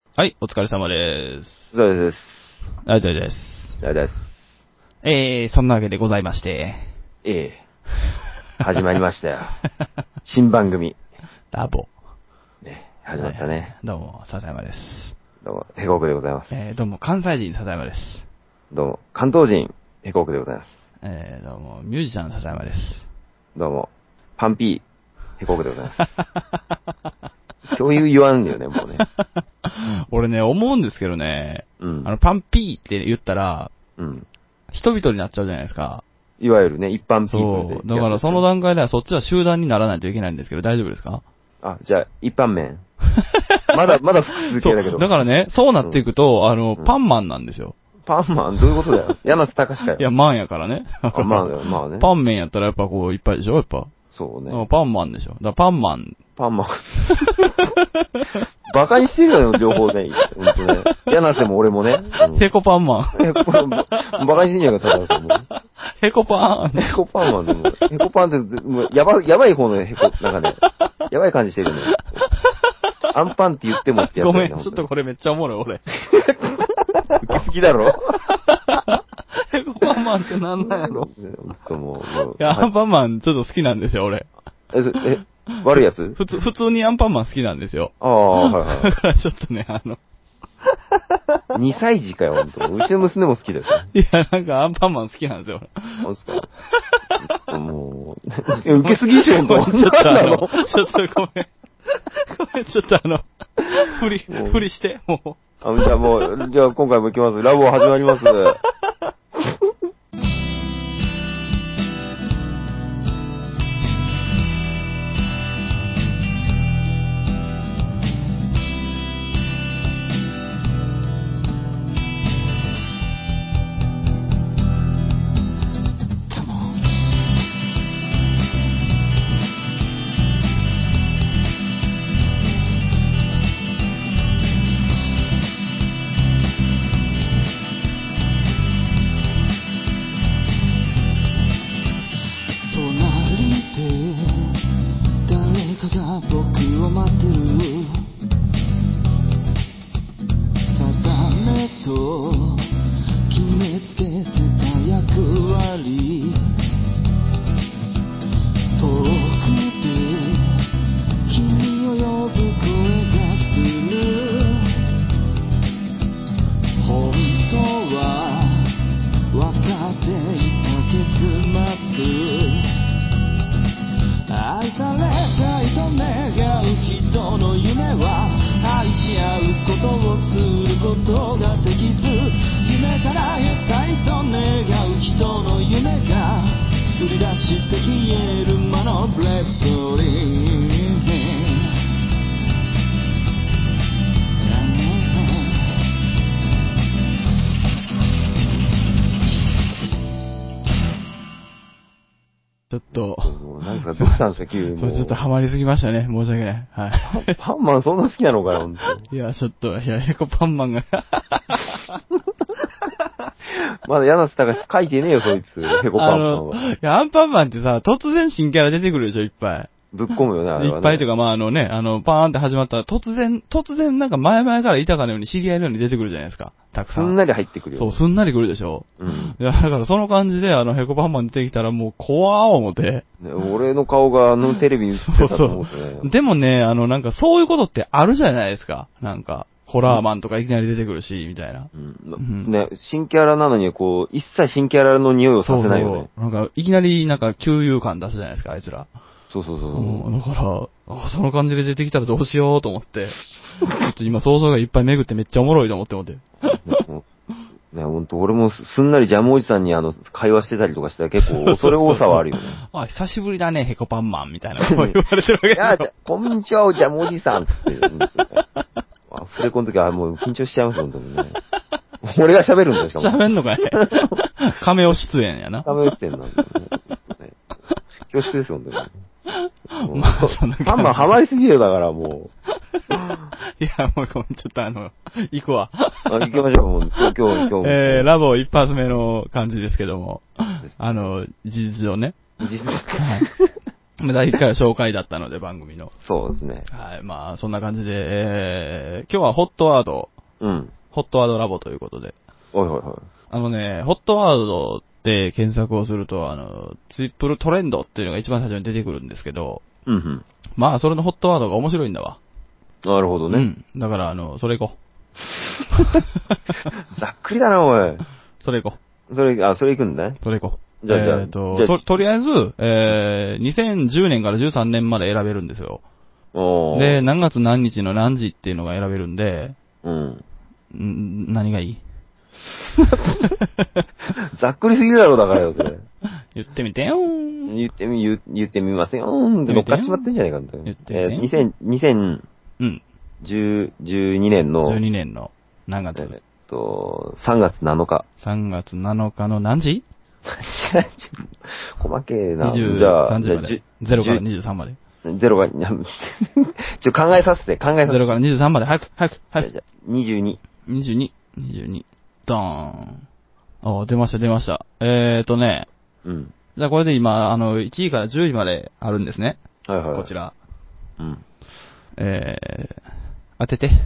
はい、お疲れ様です。 そうです。 ありがとうございます。 ありがとうございます。 そんなわけでございまして。 始まりましたよ。新番組。 ラボ。 ね、始まったね。 どうも、笹山です。 どうも、ヘコークでございます。 どうも、関西人笹山です。 どうも、関東人、ヘコークでございます。 どうも、ミュージシャン笹山です。 どうも、パンピー、ヘコークでございます。共有言わんだよね、もうね。 俺ね、思うんですけどね、 うん。 パンピーって言ったら、 うん。 人々になっちゃうじゃないですか。 いわゆるね、一般ピープルで。 そう。だからその段階ではそっちは集団にならないといけないんですけど、大丈夫ですか？ あ、じゃあ、一般面。まだ複数形だけど。 だからね、そうなっていくと、パンマンなんですよ。 パンマンどういうことだよ。柳瀬隆かよ。 いや、マンやからね。 まあね。 パンメンやったらやっぱこう、いっぱいでしょやっぱ。 そうね。 パンマンでしょ。だからパンマン。 バカにしてるよ、両方ね。ほんとね。柳瀬も俺もね。 ヘコパンマン。 バカにしてんじゃんか、たださんも。 ヘコパン。 ヘコパンマンでも。ヘコパンって、もうやばい方のヘコ、なんかね、やばい感じしてるね。アンパンって言ってもってやつ、ね。 ごめん、ちょっとこれめっちゃおもろい、俺。 好きだろヘコパンマンってなんなんやろ。 もう。 いや、アンパンマンちょっと好きなんですよ、俺。 悪いやつ普通にアンパンマン好きなんですよ。 ああ、はいはい。 だからちょっとね、 2歳児かよ、ほんと。うちの娘も好きだよ。 いや、なんかアンパンマン好きなんですよ。 そうですか。もう、受けすぎでしょ、ほんと。 ちょっとごめん。ちょっとふりして、もう。 じゃあ今回も行きます。ラボ始まります。なんかどうしたんですか、急に。 ちょっとハマりすぎましたね。申し訳ない。はい。 パンマンそんな好きなのかよ、ほんと。 いや、ちょっと、ヘコパンマンが。 まだ柳瀬隆書いてねえよ、そいつ。ヘコパンマンは。 いや、アンパンマンってさ、突然新キャラ出てくるでしょ、いっぱい。 ぶっ込むよね、あれは、ね。 いっぱいというか、パーンって始まったら、突然なんか前々からいたかのように知り合いのように出てくるじゃないですか。たくさん。 すんなり入ってくるよ。 そう、すんなり来るでしょ。 うん。 いや、だからその感じで、ヘコパンマン出てきたらもう怖ー思って。 ね、俺の顔がテレビに映ってたと思うとね。 そうでもね、なんかそういうことってあるじゃないですか。なんか、ホラーマンとかいきなり出てくるし、みたいな。 ね、新キャラなのに、一切新キャラの匂いをさせないよね。 そうなんか、いきなりなんか、給油感出すじゃないですか、あいつら。 そう。 だから、その感じで出てきたらどうしようと思って。ちょっと今想像がいっぱい巡ってめっちゃおもろいと思って。 ね、ほんと、俺もすんなりジャムおじさんに会話してたりとかしたら結構恐れ多さはあるよね。 あ、久しぶりだね、ヘコパンマンみたいなこと言われてるわけですよ。 いや、こんにちは、ジャムおじさんって。アフレコの時はもう緊張しちゃいますよ、本当にね。俺が喋るんだよ、しかも。 喋んのかいカメオ出演やな。 カメオ出演なんだよね。恐縮ですよ、本当に。パンマンハマりすぎるだから、もう。 いや、もうごめん、ちょっと行くわ。 行きましょう、もう。今日。 ラボ一発目の感じですけども。事実上ね。 事実ですか。 第1回は紹介だったので、番組の。 そうですね。 はい、まあ、そんな感じで、今日はホットワード、 うん。 ホットワードラボということで。 はいはいはい。 ホットワードって検索をすると、ツイップルトレンドっていうのが一番最初に出てくるんですけど、 うんうん。 まあ、それのホットワードが面白いんだわ。 なるほどね。 うん。だから、それ行こざっくりだな、おい。 う。それ行こそれ行くんだね。 う。それ行こう。 じゃあとりあえず、2010年から13年まで選べるんですよ。 おー。 で、何月何日の何時っていうのが選べるんで、 うん。 何がいいざっくりすぎるだろ、だからよ、それ。 言ってみてよー。 言ってみますよーんって乗っかっちまってんじゃないかんと。 言ってみて 2012年の、 12年の何月 3月7日。 3月7日の何時細けえな。 23時まで。0から23まで。 0が、考えさせて。 0から23まで。早く。 じゃあ22。 22。ドーン。出ました。 うん。 じゃあこれで今、1位から10位まであるんですね。 はいはい。 こちら。 うん。 当てて。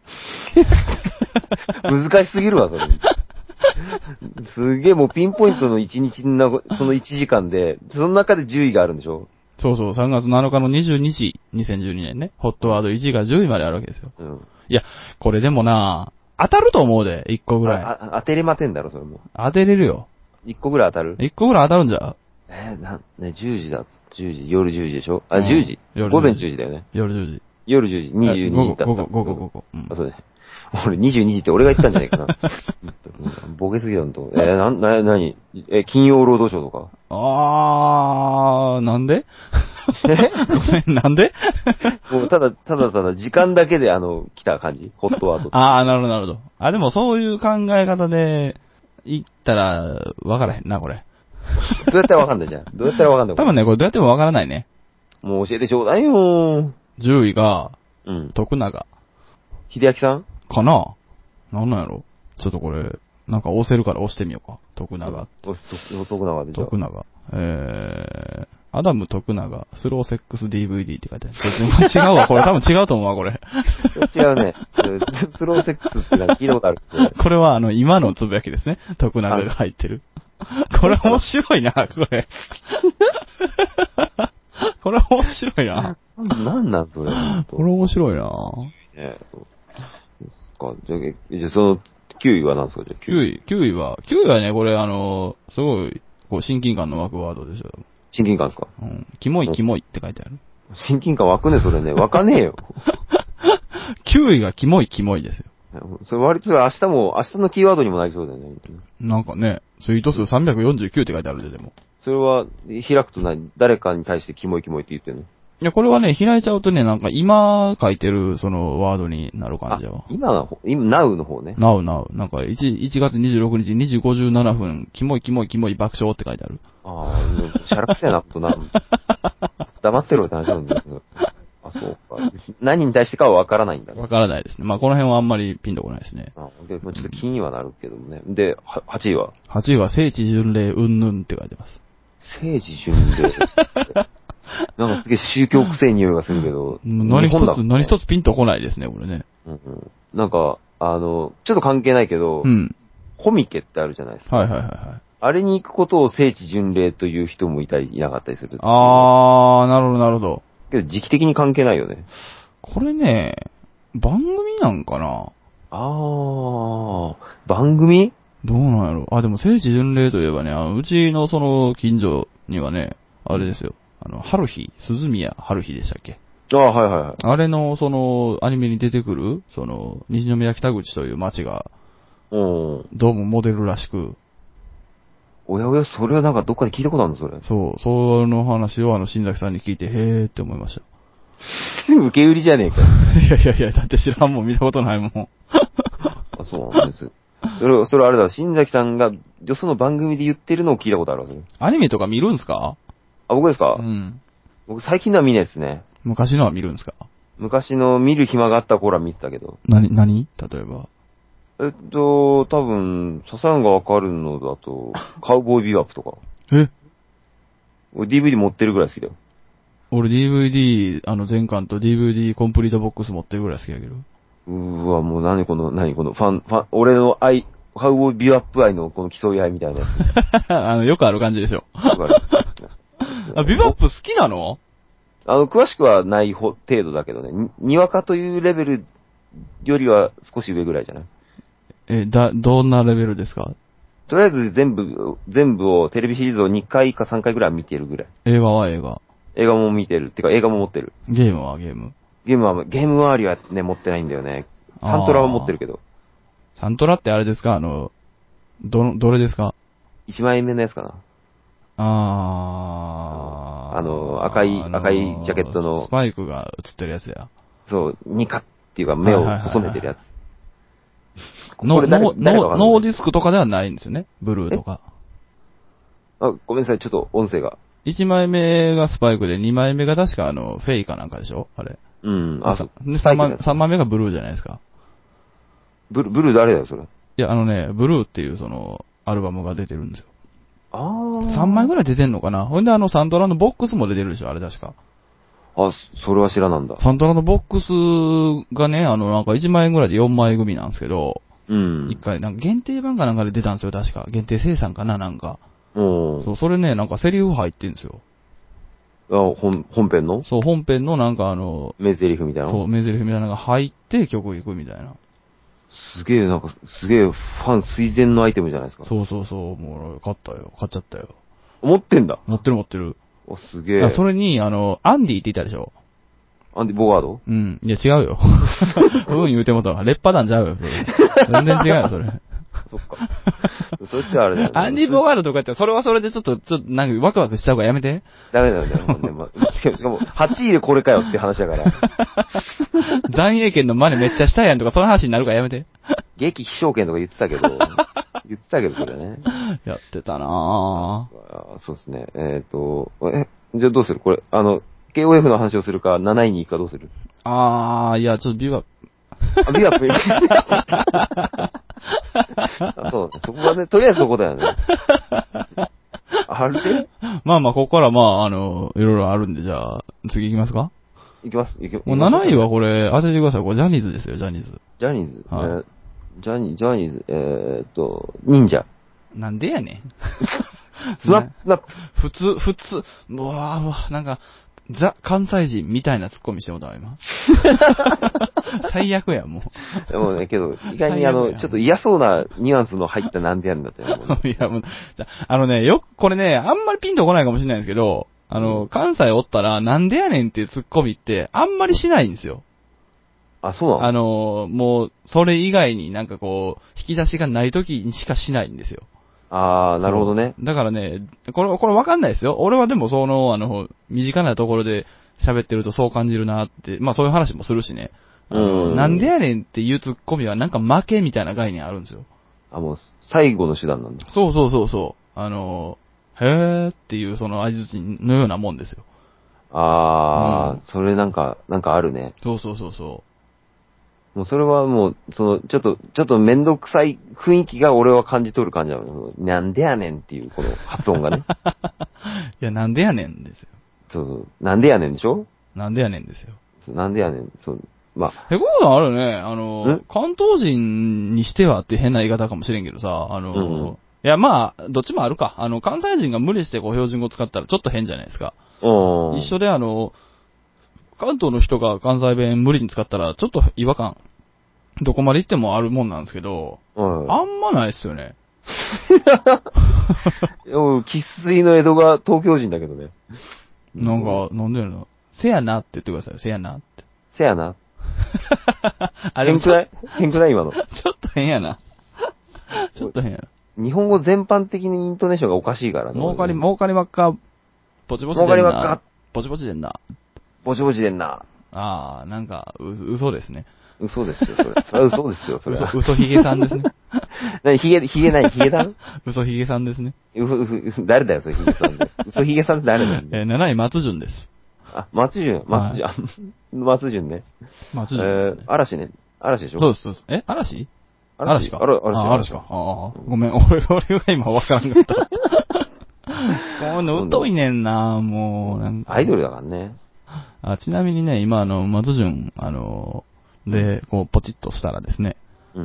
難しすぎるわ、それ。すげえもうピンポイントの1日の、その1時間で、その中で10位があるんでしょ？ そう、3月7日の22時、2012年ね。ホットワード1位から10位まであるわけですよ。 うん。 いや、これでもな、当たると思うで、1個ぐらい。 当てれませんだろ、それも。 当てれるよ。 1個ぐらい当たる？ 1個ぐらい当たるんじゃ。 10時だ。10時、夜10時でしょ？あ、10時。午前10時だよね。 夜10時。 夜10時、22時だった。 午後。 あ、そうね。俺22時って俺が言ったんじゃないかな。ボケすぎだんと。金曜ロードショーとか。 なんでごめん、なんでもうただ時間だけで来た感じ。ホットワード。 なるほど。でもそういう考え方で言ったら、わからへんな、これ。 どうやったらわかんないじゃん。どうやったらわかんない。 多分ね、これどうやってもわからないね。 もう教えてちょうだいよ。 10位が、 うん。 徳永。 秀明さんかな？なんなんやろ？ちょっとこれ、なんか押せるから押してみようか。徳永。 徳永でじゃあ。 徳永。アダム徳永、スローセックス DVD って書いてある。違うわ、これ多分違うと思うわ、これ。 違うね。スローセックスって聞いたことある。 これは今のつぶやきですね。徳永が入ってる。これ面白いな、これ。これ面白いな。 なんなんそれ。 これ面白いな。 じゃあその9位は何ですか？じゃあ 9位はね、これすごい、親近感の湧くワードですよ。 親近感ですか？ うん。キモいって書いてある。 親近感湧くね、それね。湧かねえよ。 9位がキモいですよ。 それ割と明日のキーワードにもなりそうだよね。 なんかね、ツイート数349って書いてあるでも。 それは、開くと誰かに対してキモいって言ってるの？ いや、これはね、開いちゃうとね、なんか今書いてる、その、ワードになる感じよ。 今、now の方ね。 now。なんか、1月26日2時57分、キモい爆笑って書いてある。 シャラくせえなことな。黙ってろって話なんですけど。そうか。何に対してかはわからないんだね。 わからないですね。まあ、この辺はあんまりピンとこないですね。 でちょっと気にはなるけどもね。で、8位は ?8 位は聖地巡礼うんぬんって書いてます。 聖地巡礼なんかすげえ宗教臭い匂いがするけど。 何一つピンとこないですね、これね。 なんか、ちょっと関係ないけど、コミケってあるじゃないですか。 はい。 あれに行くことを聖地巡礼という人もいなかったりする。 なるほど。 けど時期的に関係ないよね。 これね、番組なんかな？ 番組？ どうなんやろ？でも聖地巡礼といえばね、うちのその近所にはね、あれですよ。春日、鈴宮春日でしたっけ？ はい。 あれの、その、アニメに出てくる、その、西宮北口という町が、どうもモデルらしく。 おや、それはなんかどっかで聞いたことあるのそれ。 そう、その話を新崎さんに聞いて、へーって思いました。 受け売りじゃねえか。 いや、だって知らんもん見たことないもん。 そうなんです。それあれだ、新崎さんが、よその番組で言ってるのを聞いたことあるわけ。 アニメとか見るんすか？ 僕ですか？僕最近のは見ないですね。 昔のは見るんすか？ 昔の見る暇があった頃は見てたけど。 何例えば。 多分、ササンがわかるのだと、カウボーイビバップとか。 俺 DVD 持ってるぐらい好きだよ。 俺 DVD、全巻と DVD コンプリートボックス持ってるぐらい好きやけど。 わ、もう何この俺のカウボーイビューアップ愛のこの競い合いみたいなやつ。 よくある感じですよ。 わかるビバップ好きなの？ 詳しくはない程度だけどね。にわかというレベルよりは少し上ぐらいじゃない？ どんなレベルですか？ とりあえず全部を、テレビシリーズを2回か3回ぐらい見てるぐらい。 映画も見てる。てか映画も持ってる。 ゲームゲーム周りはね、持ってないんだよね。サントラは持ってるけど。 サントラってあれですか？どれですか ？1枚目のやつかな。赤いジャケットの。 スパイクが映ってるやつや。 そう、ニカっていうか目を細めてるやつ。 ノーディスクとかではないんですよね。ブルーとか。 ごめんなさい、ちょっと音声が。 1枚目がスパイクで、2枚目が確かフェイかなんかでしょあれ。 うん。 3枚目がブルーじゃないですか。 ブルー誰だよ、それ。 いや、ブルーっていうアルバムが出てるんですよ。 3 枚ぐらい出てんのかな。ほんでサントラのボックスも出てるでしょあれ確か。 それは知らなんだ。 サントラのボックスがね、なんか1万円ぐらいで4枚組なんですけど、 うん。 一回、なんか限定版かなんかで出たんですよ、確か。限定生産かな、なんか。 そう、 それね、なんかセリフ入ってんですよ。 本編の？ そう、本編のなんか名台詞みたいな。 そう、名台詞みたいなのが入って曲行くみたいな。 すげえファン垂涎のアイテムじゃないですか。 そう、もう、買っちゃったよ。 持ってんだ。 持ってる。 すげえ。 それに、アンディって言ったでしょ。 アンディ・ボガード？ うん。いや、違うよ。言うてもたわ。劣化弾ちゃうよ、それ。全然違うよ、それ。 そっか。そっちはあれだよね。 アンディ・ボガードとかって、それはそれでちょっと、なんかワクワクしちゃうからやめて。 ダメだよね、もうね。しかも、8位でこれかよって話だから。 残影剣の真似めっちゃしたいやんとか、その話になるからやめて。 劇飛翔剣とか言ってたけど、それね。 やってたなぁ。そうですね。じゃあどうするこれ、KOF の話をするか、7位に行くかどうする？ いや、ちょっとビバップ。 ビバップそうね。そこはね、とりあえずそこだよね。あれまあ、ここからいろいろあるんで、じゃあ、次行きますか？ 行きます。 もう7位はこれ、当ててください。これジャニーズですよ、ジャニーズ。 はい。ジャニーズ、忍者。 なんでやねん。 スナップ。 普通、なんか、ザ・関西人みたいなツッコミしてもらった今。最悪や、もう。 でもね、けど、意外にちょっと嫌そうなニュアンスの入ったなんでやるんだってね。 いや、もう、よく、これね、あんまりピンとこないかもしれないんですけど、関西おったら、なんでやねんっていうツッコミって、あんまりしないんですよ。 そうなの？ もう、それ以外になんかこう、引き出しがない時にしかしないんですよ。 なるほどね。 だからね、これわかんないですよ。俺はでも身近なところで喋ってるとそう感じるなって、そういう話もするしね。なんでやねんっていうツッコミはなんか負けみたいな概念あるんですよ。 もう、最後の手段なんだ。 そう。へーっていう相づちのようなもんですよ。 それなんかあるね。 そう。 もうそれはもう、ちょっとめんどくさい雰囲気が俺は感じ取る感じなの。なんでやねんっていうこの発音がね。 いや、なんでやねんですよ。 そう。なんでやねんでしょ？ なんでやねんですよ。 なんでやねん。そう。こういうのあるね。関東人にしてはって変な言い方かもしれんけどさ、いや、どっちもあるか。関西人が無理して標準語使ったらちょっと変じゃないですか。一緒で関東の人が関西弁無理に使ったらちょっと違和感、どこまで行ってもあるもんなんですけど、あんまないっすよね。 生粋の江戸が東京人だけどね。 なんでやろ。せやなって言ってください。せやなって。 せやな。 変くない今の。 ちょっと変やな。 日本語全般的にイントネーションがおかしいからね。 儲かりばっか、ポチポチでんな。儲かりばっか。ポチポチでんな。 ぼちぼちでんな。 なんか、嘘ですね。 嘘ですよ、それ。それは嘘ですよ、それは。 嘘ひげさんですね。 ヒゲだん嘘ひげさんですね。 誰だよ、それヒゲさんで。嘘ひげさんって誰なんだよ。 7位松潤です。 松潤ね。 松潤。 嵐ね。嵐でしょ？ そうです。嵐か。 嵐か。 ごめん、俺が今わからんかった。こういうの疎いねんな、もう、なんか。 アイドルだからね。 ちなみにね、今松潤、で、こう、ポチッとしたらですね、 うん。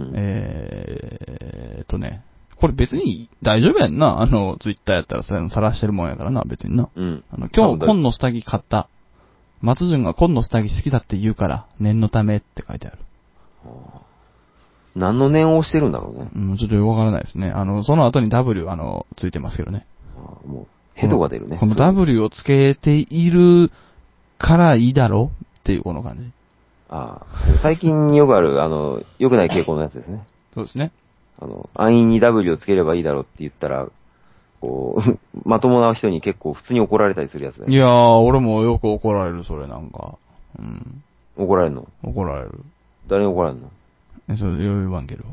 これ別に大丈夫やんな。ツイッターやったらさらしてるもんやからな、別にな。 うん。 今日、紺の下着買った。松潤が紺の下着好きだって言うから、念のためって書いてある。 何の念をしてるんだろうね。 ちょっとよくわからないですね。その後に W、ついてますけどね。 もう、ヘドが出るね。 この W をつけているからいいだろっていうこの感じ。 最近よくある、良くない傾向のやつですね。 そうですね。 安易に W をつければいいだろうって言ったら、こう、まともな人に結構普通に怒られたりするやつだよ。 いやー、俺もよく怒られる、それなんか。うん。 怒られるの？ 怒られる。 誰に怒られるの？ そう、言わんけど。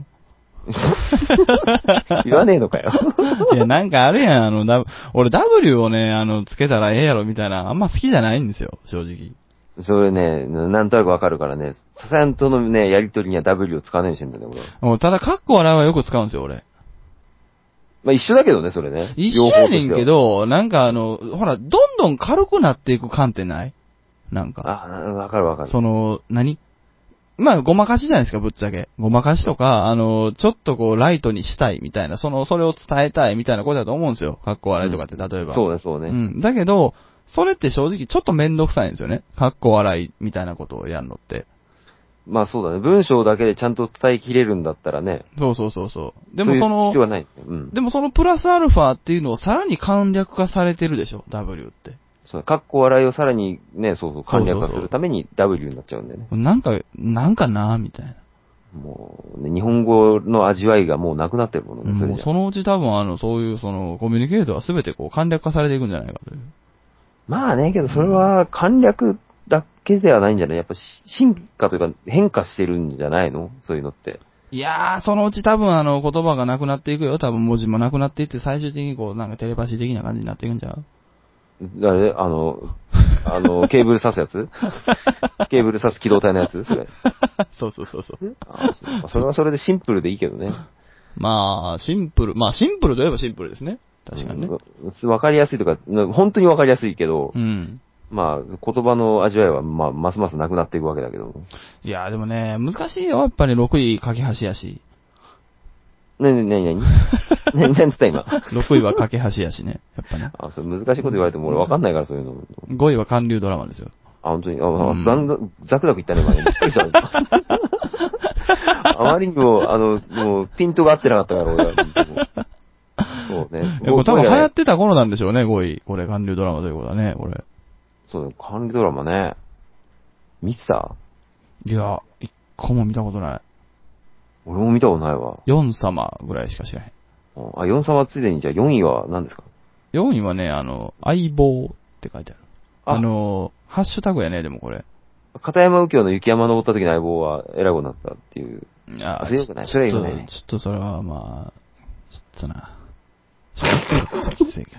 言わねえのかよ。 いや、なんかあるやん、俺 W をね、つけたらええやろみたいな、あんま好きじゃないんですよ、正直。 それね、なんとなくわかるからね、ササヤンとのね、やりとりには W を使わないようにしてんだよね、俺。 ただ、カッコ笑いはよく使うんですよ、俺。 まあ一緒だけどね、それね。 一緒やねんけど、なんかほら、どんどん軽くなっていく感ってないなんか。 わかるわかる。 まあ、ごまかしじゃないですか、ぶっちゃけ。ごまかしとか、ちょっとこう、ライトにしたいみたいな、それを伝えたいみたいなことだと思うんですよ。かっこ笑いとかって、例えば。 そうね。 だけど、それって正直ちょっとめんどくさいんですよね。かっこ笑いみたいなことをやるのって。 まあそうだね。文章だけでちゃんと伝えきれるんだったらね。 そう。でも必要はない、 でもそのプラスアルファっていうのをさらに簡略化されてるでしょ、W って。 そう、かっこ笑いをさらにね、簡略化するために W になっちゃうんだよね。 なんかなみたいな。 もう、ね、日本語の味わいがもうなくなってるものね、 もうそのうち多分そういうコミュニケートは全てこう簡略化されていくんじゃないかという。 まあね、けどそれは簡略だけではないんじゃない？やっぱ進化というか変化してるんじゃないの？そういうのって。 いやー、そのうち多分言葉がなくなっていくよ。多分文字もなくなっていって最終的にこうなんかテレパシー的な感じになっていくんじゃう？ 誰？ケーブル刺すやつケーブル刺す機動隊のやつそれ。 そう。 それはそれでシンプルでいいけどね。 まあ、シンプルといえばシンプルですね。確かにね。 わかりやすいとか、本当にわかりやすいけど、まあ、言葉の味わいは、まあ、ますますなくなっていくわけだけど。 いや、でもね、難しいよ。やっぱり6位架け橋やし。 何つった今。 6位は架け橋やしね。やっぱね。 それ難しいこと言われても俺わかんないからそういうの。 5位は韓流ドラマですよ。 本当に。ザクザク言ったね、今ね。びっくりした。あまりにも、もう、ピントが合ってなかったから、俺は。そうね。 多分流行ってた頃なんでしょうね、5位。これ、韓流ドラマということはね、これ。 そうね、韓流ドラマね。見てた？ いや、一個も見たことない。 俺も見たことないわ。 4様ぐらいしか知らへん。 4様ついでに、じゃあ4位は何ですか？ 4 位はね、相棒って書いてある。ハッシュタグやね、でもこれ。 片山右京の雪山登った時の相棒は偉くなったっていう。 いや、 それよくない？それはよくないね。 ちょっとそれはまあ、ちょっとな。ちょっときついけど。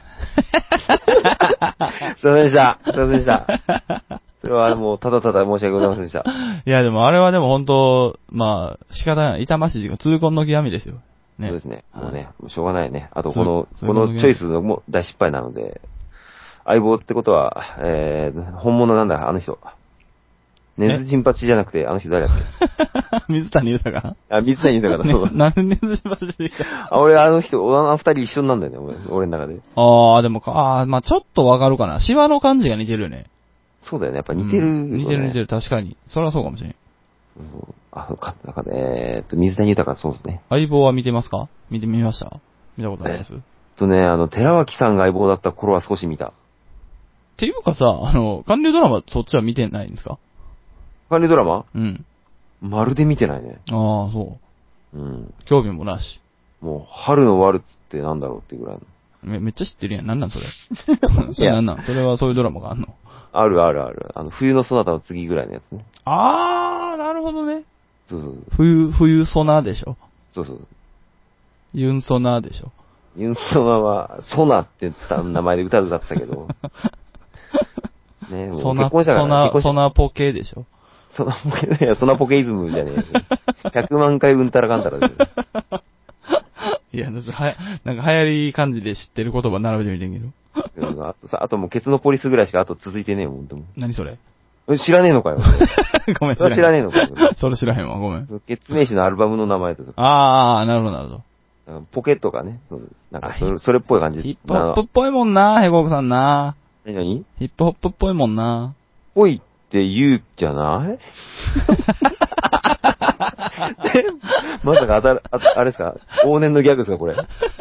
すいませんでした。それはもう、ただただ申し訳ございませんでした。 いや、でもあれはでも本当、まあ、仕方ない。痛ましい時間、痛恨の極みですよ。ね。 そうですね。もうね、しょうがないね。あと、このチョイスも大失敗なので、相棒ってことは、本物なんだ、あの人。根津陣八じゃなくて、あの人誰だっけ水谷豊水谷豊だ、そう。 なんで根津陣八で俺、あの人、二人一緒なんだよね、俺の中で。 でもまあちょっとわかるかな。シワの感じが似てるよね。 そうだよね、やっぱ似てる、ね似てる、確かに。それはそうかもしれん。 水谷豊、そうですね。 相棒は見てますか？見ました？見たことないです？ 寺脇さんが相棒だった頃は少し見た。 っていうかさ、韓流ドラマそっちは見てないんですか？ 韓流ドラマ？ うん。 まるで見てないね。 そう。興味もなし。 もう、春のワルツってなんだろうっていうぐらいの。めっちゃ知ってるやん。なんなんそれ。それなんなん？それはそういうドラマがあんの？ ある。冬のソナタの次ぐらいのやつね。 なるほどね。 そう。 冬ソナでしょ。 そう。 ユンソナでしょ。 ユンソナは、ソナって名前で歌ってたけど。ね、もう結婚したからソナポケでしょ。 ソナポケイズムじゃねえ。100万回うんたらかんたらですよ。 いや、なんか流行り感じで知ってる言葉並べてみてんけど。 あともうケツのポリスぐらいしかあと続いてねえもん、 何それ？ 知らねえのかよ。 ごめん、 それ知らねえのかよ。 それ知らへんわ、ごめん。 ケツメイシのアルバムの名前とか。 あー、なるほど、なるほど。 ポケットがね、なんかそれっぽい感じ。 ヒップホップっぽいもんな、ヘコクさんな。 何ヒップホップっぽいもんな。 ぽいって言うじゃないまさかあれですか往年のギャグですか、これ。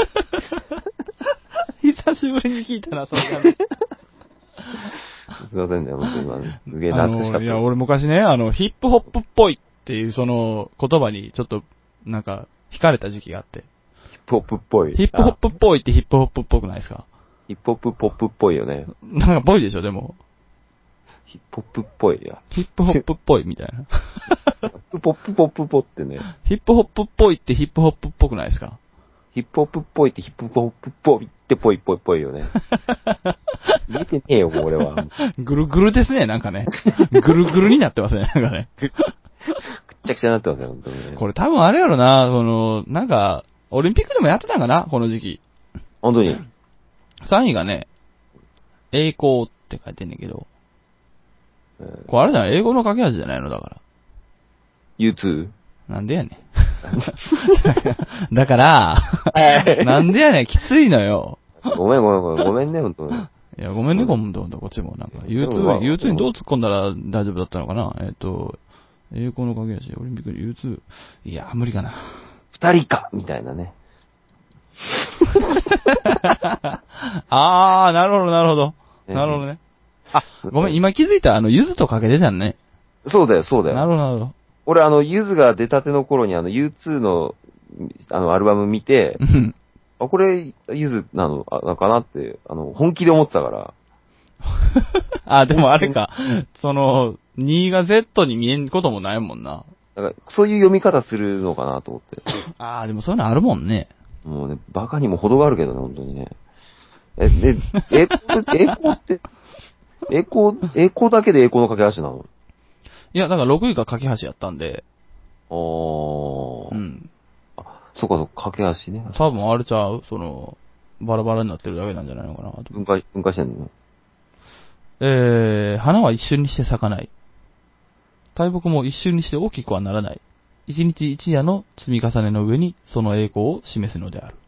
久しぶりに聞いたな、その感じ。 すいませんね、本当に今、すげえ懐かしかった。 いや、俺昔ね、ヒップホップっぽいっていうその言葉にちょっと、なんか、惹かれた時期があって。 ヒップホップっぽい。 ヒップホップっぽいってヒップホップっぽくないですか？ ヒップホップポップっぽいよね。 なんかぽいでしょ、でも。 ヒップホップっぽいや。 ヒップホップっぽいみたいな。 ポップポップポってね。 ヒップホップっぽいってヒップホップっぽくないですか？ ヒップホップっぽいってヒップホップっぽいってぽいぽいぽいよね。入れてねえよ、もう俺は。 ぐるぐるですね、なんかね。ぐるぐるになってますね、なんかね。 くっちゃくちゃになってますよ、本当にね。 これ多分あれやろな、なんか、オリンピックでもやってたんかな、この時期。 本当に。 3位がね、栄光って書いてんねんけど。これあれじゃない、英語の架け橋じゃないのだから。 U2? なんでやねん。だから、なんでやねん、きついのよ。 ごめんね、本当に。 いや、ごめんね、今度、こっちも。なんか、U2 にどう突っ込んだら大丈夫だったのかな。栄光の架け橋、オリンピックで U2。いや、無理かな。 2人かみたいなね。 なるほど、なるほど。なるほどね。あ、ごめん、今気づいた、ゆずとかけてたんね。 そうだよ。 なるほど、なるほど。 俺、ゆずが出たての頃にU2 の、アルバム見て、これ、ゆずなのかなって、本気で思ってたから。 でもあれか。2が Z に見えんこともないもんな。 だから、そういう読み方するのかなと思って。 でもそういうのあるもんね。 もうね、バカにも程があるけどね、本当にね。栄光って、栄光だけで栄光の架け橋なの？ いや、だから6位が架け橋やったんで。 うん。そっか、架け橋ね。 多分あれちゃうバラバラになってるだけなんじゃないのかな。 分解してんの？ 花は一瞬にして咲かない。大木も一瞬にして大きくはならない。一日一夜の積み重ねの上にその栄光を示すのである。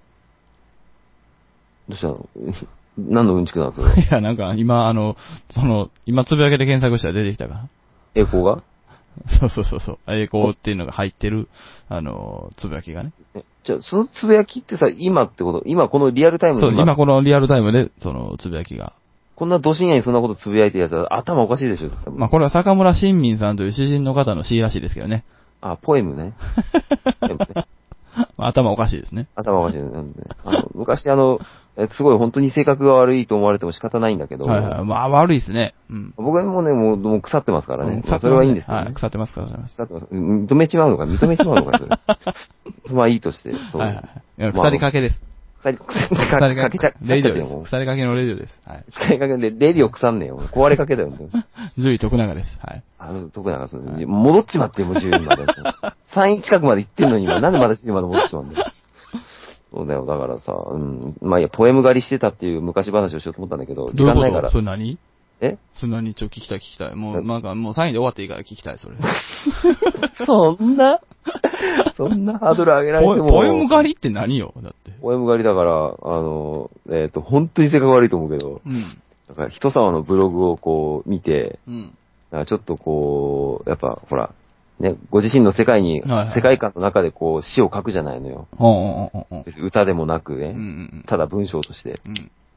どうしたの？何のうんちくなんですか？ いや、なんか今、今つぶやけで検索したら出てきたから。 栄光が？ そう。栄光っていうのが入ってる、つぶやきがね。 じゃあ、そのつぶやきってさ、今ってこと？今このリアルタイムで？ そう、今このリアルタイムで、つぶやきが。 こんなど深夜にそんなことつぶやいてるやつは頭おかしいでしょ。 まあ、これは坂村新民さんという詩人の方の詩らしいですけどね。 ポエムね。 頭おかしいですね。 頭おかしいですね。昔すごい本当に性格が悪いと思われても仕方ないんだけど。 はいはい。まあ悪いですね。 うん。僕もね、もう腐ってますからね。それはいいんですよ、ね。 はい、腐ってますからね。 腐ってます。認めちまうのか。まあいいとして。 そう。はいはい。腐りかけです。 腐りかけちゃレディオです。腐りかけのレディオです。はい。 腐りかけで、レディオ腐んねえよ。壊れかけだよ。 10位徳永です。はい。 徳永戻っちまってよ、もう10位まで。3位近くまで行ってんのに、なんでまだ10位まで戻っちまうんだよ。そうだよ、だからさ、まあいや、ポエム狩りしてたっていう昔話をしようと思ったんだけど、時間ないから。 それ何？ それ何？聞きたい。もう、なんか、もう3位で終わっていいから聞きたい、それ。 そんなハードル上げられても。 ポエム狩りって何よ？だって。 ポエム狩りだから、本当に性格悪いと思うけど、だから人様のブログをこう見て、ちょっとこう、やっぱほら、ね、ご自身の世界観の中でこう詩を書くじゃないのよ。歌でもなくね、ただ文章として。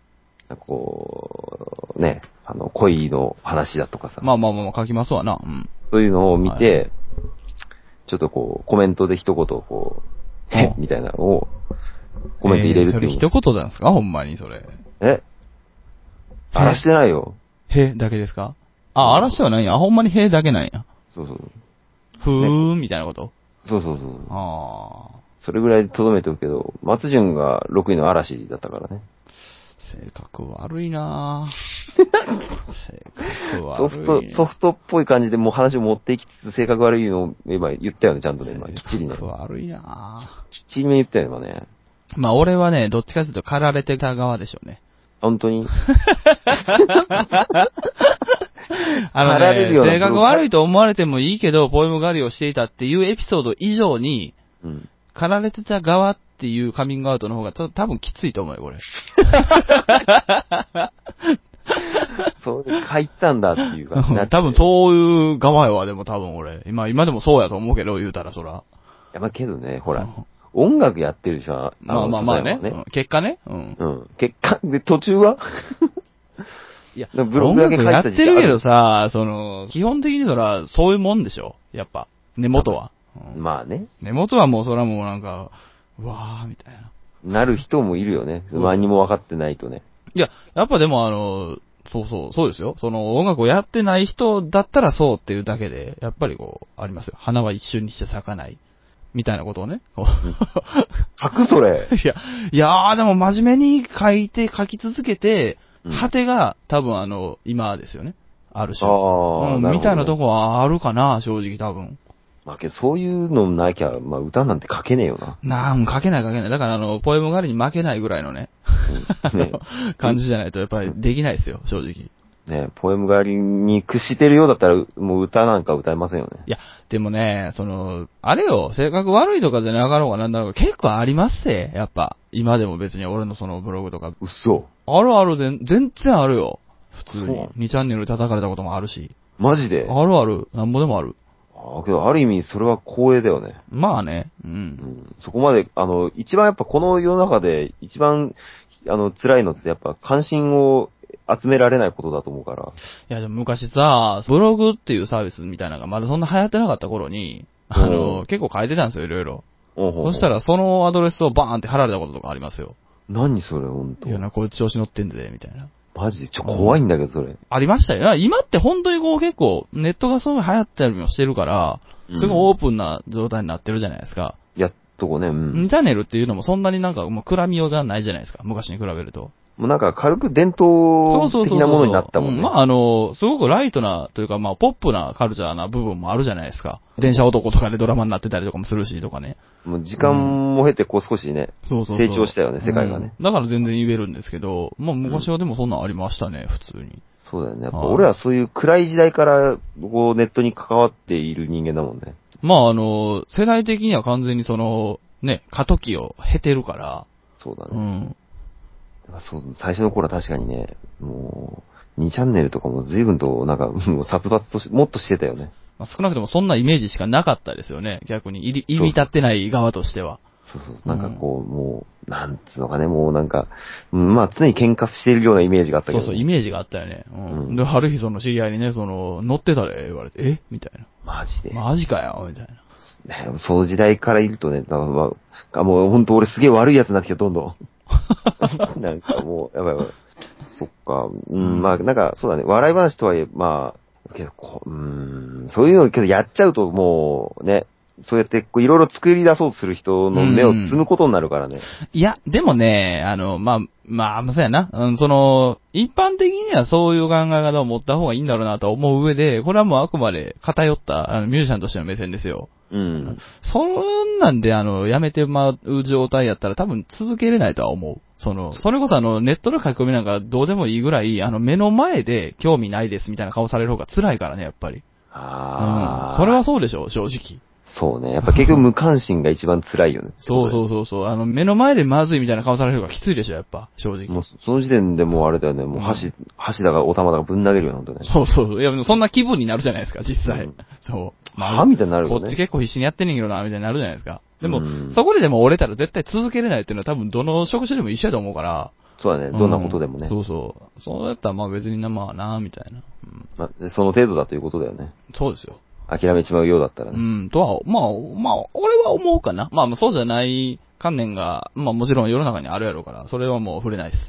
こう、ね、恋の話だとかさ。 まあ書きますわな。 そういうのを見て、ちょっとこう、コメントで一言こう、みたいなのを、コメント入れるっていう。 それ一言なんですか？ほんまにそれ。 荒らしてないよ。 へだけですか？荒らしてはないんや。ほんまにへだけなんや。 そう。 ふーん、みたいなこと？ そう。それぐらいで留めておくけど、松潤が6位の嵐だったからね。 性格悪いなぁ。性格悪い。 ソフトっぽい感じでもう話を持っていきつつ性格悪いのを今言ったよね、ちゃんとね。きっちりね。 性格悪いなぁ。 きっちりめ言ったよね、今ね。 まあ俺はね、どっちかというと駆られてた側でしょうね。 本当に性格悪いと思われてもいいけど、ポエム狩りをしていたっていうエピソード以上に、狩られてた側っていうカミングアウトの方が多分きついと思うよ、これ。 そう書いたんだっていうか。 多分そういう側よ、でも多分俺。今でもそうやと思うけど、言うたらそら。 いや、まあけどね、ほら。音楽やってるでしょ。 まあね。結果ね。 結果、で、途中はいや、ブログだけやってるけどさ、基本的にそら、そういうもんでしょ。やっぱ、根元は。 まあね。 根元はもうそらもうなんか、うわーみたいな。 なる人もいるよね。何も分かってないとね。 いや、やっぱでもそうですよ。音楽をやってない人だったらそうっていうだけで、やっぱりありますよ。花は一瞬にして咲かない。みたいなことをね。 書くそれ。 いやでも真面目に書き続けて、果てが多分今ですよね。ある種。みたいなとこはあるかな、正直多分。 まあけどそういうのなきゃ、まあ歌なんて書けねえよな。 書けない。だからポエム狩りに負けないぐらいのね。感じじゃないとやっぱりできないですよ、正直。 ね、ポエム狩りに屈してるようだったら、もう歌なんか歌えませんよね。 いや、でもね、あれよ、性格悪いとかじゃなかろうがなんだろうが、結構ありますって、やっぱ。今でも別に俺のブログとか。 嘘。 ある、全然あるよ。普通に。2チャンネル叩かれたこともあるし。 マジで？ ある。なんぼでもある。 けど、ある意味、それは光栄だよね。 まあね。 そこまで、一番やっぱこの世の中で、一番、辛いのってやっぱ関心を集められないことだと思うから。いや、でも昔さ、ブログっていうサービスみたいなのがまだそんな流行ってなかった頃に、結構変えてたんですよ、いろいろ。そしたら、そのアドレスをバーンって貼られたこととかありますよ。 何それ、ほんと。 いや、こいつ調子乗ってんで、みたいな。 マジで怖いんだけど、それ。 ありましたよ。今って本当に結構、ネットがそういう流行ったりもしてるから、すごいオープンな状態になってるじゃないですか。 やっとこね、 2チャンネルっていうのもそんなにもう暗みようがないじゃないですか。昔に比べると。 もう軽く伝統的なものになったもんね。 まあすごくライトな、というかポップなカルチャーな部分もあるじゃないですか。電車男とかでドラマになってたりとかもするしとかね。 もう時間も経て少しね、成長したよね、世界がね。 だから全然言えるんですけど、昔はでもそんなんありましたね、普通に。 そうだよね。やっぱ俺はそういう暗い時代からネットに関わっている人間だもんね。 世代的には完全に過渡期を経てるから。 そうだね。最初の頃は確かにね、もう、2チャンネルとかも随分ともう殺伐ともっとしてたよね。 少なくともそんなイメージしかなかったですよね。逆に入り浸ってない側としては。 もう、なんつうのかね、もうまあ常に喧嘩しているようなイメージがあったけど、ね。 イメージがあったよね。で、ある日知り合いにね、乗ってたで言われて、みたいな。 マジで。 マジかよ、みたいな。 ね、その時代からいるとね、もう本当俺すげえ悪いやつになってきた、どんどん。もう、やばい。そっか。まあそうだね、笑い話とはいえ、まあ、けどそういうのけどやっちゃうともうね、そうやっていろいろ作り出そうとする人の目を摘むことになるからね。 いや、でもね、そうやな。一般的にはそういう考え方を持った方がいいんだろうなと思う上で、これはもうあくまで偏ったミュージシャンとしての目線ですよ。そんなんでやめてまう状態やったら多分続けれないとは思う。それこそネットの書き込みなんかどうでもいいぐらい、目の前で興味ないですみたいな顔される方が辛いからね、やっぱり。それはそうでしょ、正直。 そうね。やっぱ結局無関心が一番辛いよね。 そう。目の前でまずいみたいな顔される方がきついでしょ、やっぱ、正直。 もう、その時点でもうあれだよね。もう箸だかお玉だかぶん投げるよ、ほんとね。 そう。いや、そんな気分になるじゃないですか、実際。そう。 みたいになるよね。 こっち結構必死にやってんねんけどな、みたいになるじゃないですか。でも、そこででも折れたら絶対続けれないっていうのは多分どの職種でも一緒だと思うから。 そうだね。どんなことでもね。 そう。そうやったら別にみたいな。 その程度だということだよね。 そうですよ。 諦めちまうようだったらね。 とは、俺は思うかな。そうじゃない観念が、もちろん世の中にあるやろうから、それはもう触れないです。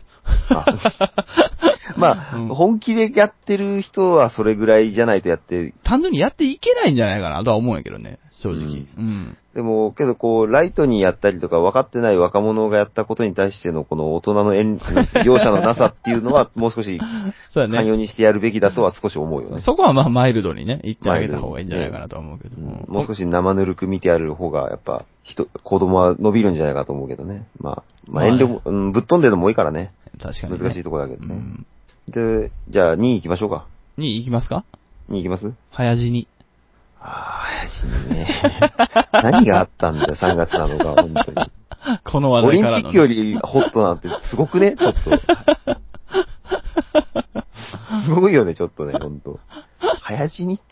本気でやってる人はそれぐらいじゃないと単純にやっていけないんじゃないかなとは思うんやけどね、正直。 でも、けどライトにやったりとか分かってない若者がやったことに対してのこの大人の容赦のなさっていうのはもう少し寛容にしてやるべきだとは少し思うよね。 そこはマイルドにね、言ってあげた方がいいんじゃないかなと思うけど。 もう少し生ぬるく見てやる方がやっぱ子供は伸びるんじゃないかと思うけどね。遠慮、ぶっ飛んでるのも多いからね。 確かに、 難しいところだけどね。で、じゃあ2位行きましょうか。 に行きますか？ に行きます？ 早死に。 早死にね。何があったんだよ、3月なのか、本当に。 この話題からの、ね。 オリンピックよりホットなんてすごくね、ちょっと。すごいよね、ちょっとね、ほんと。早死にって。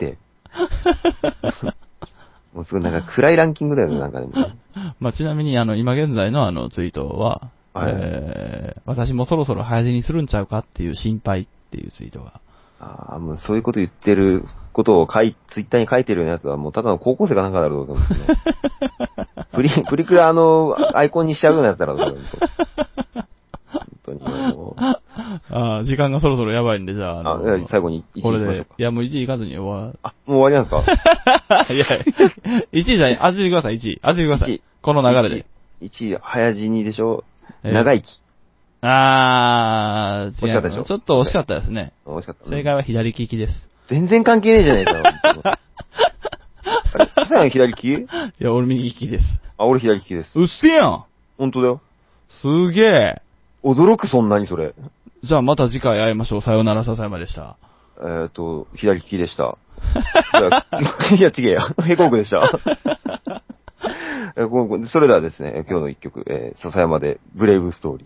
もうすごいなんか暗いランキングだよね、なんかでも、ね。 まあ、ちなみに今現在のツイートは、はい、私もそろそろ早死にするんちゃうかっていう心配っていうツイートが。 もうそういうこと言ってることをツイッターに書いてるようなやつはもうただの高校生かなんかだろうと思ってね。プリクラアイコンにしちゃうようなやつだろうと思って。本当にもう。 時間がそろそろやばいんで、じゃあ、 最後に1位行きましょうか。 これで、いやもう1位行かずに終わる。 もう終わりなんですか？ いや、1位じゃない、当ててください、1位。当ててください。この流れで。 1位、早死にでしょ？長生き。 違う。 惜しかったでしょ？ ちょっと惜しかったですね。 惜しかった。 正解は左利きです。 全然関係ねえじゃねえかよ。あれ、サヤン左利き？いや、俺右利きです。 俺左利きです。 うっせやん。 ほんとだよ。 すげえ。 驚く、そんなにそれ。 じゃあまた次回会いましょう。さようなら、笹山でした。 左利きでした。いや、違えや。ヘコークでした。それではですね、今日の一曲、笹山でブレイブストーリー。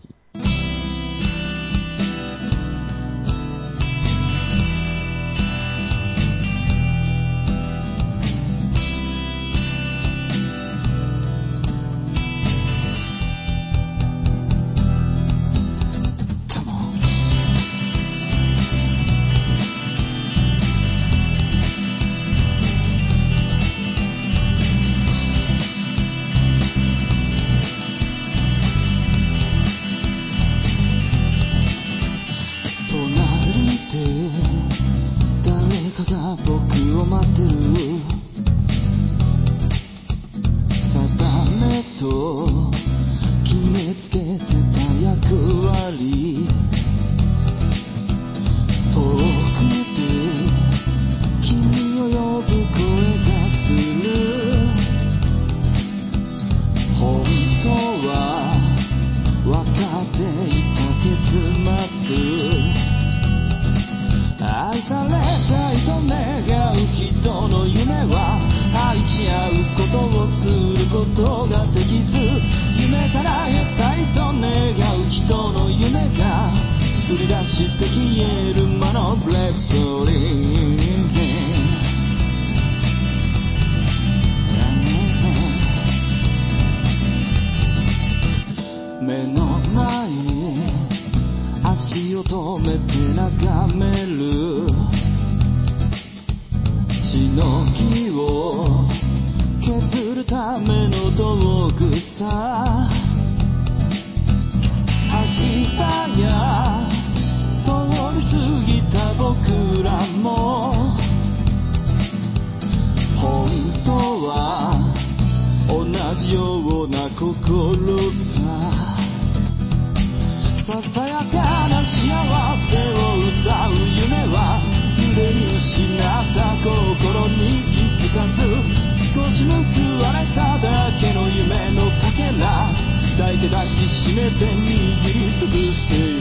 ささやかな幸せを歌う夢は腕に失った心に気づかず少し報われただけの夢のかけら抱いて抱きしめて握りつぶして